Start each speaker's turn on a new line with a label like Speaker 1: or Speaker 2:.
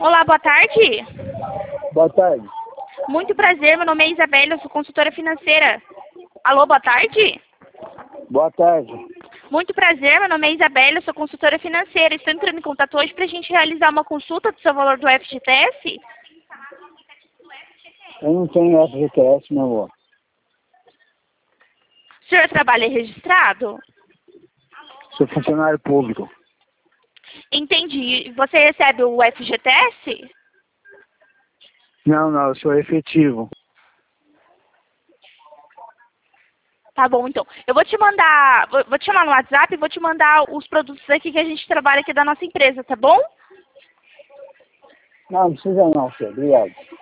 Speaker 1: Olá, boa tarde.
Speaker 2: Boa tarde.
Speaker 1: Muito prazer, meu nome é Isabela, eu sou consultora financeira. Alô, boa tarde.
Speaker 2: Boa tarde.
Speaker 1: Muito prazer, meu nome é Isabela, eu sou consultora financeira. Estou entrando em contato hoje para a gente realizar uma consulta do seu valor do FGTS.
Speaker 2: Eu não tenho FGTS, meu amor.
Speaker 1: O senhor trabalha registrado?
Speaker 2: Sou funcionário público.
Speaker 1: Entendi. Você recebe o FGTS?
Speaker 2: Não, eu sou efetivo.
Speaker 1: Tá bom, então. Eu vou te mandar, vou te chamar no WhatsApp e vou te mandar os produtos aqui que a gente trabalha aqui da nossa empresa, tá bom?
Speaker 2: Não precisa não, senhor. Obrigado.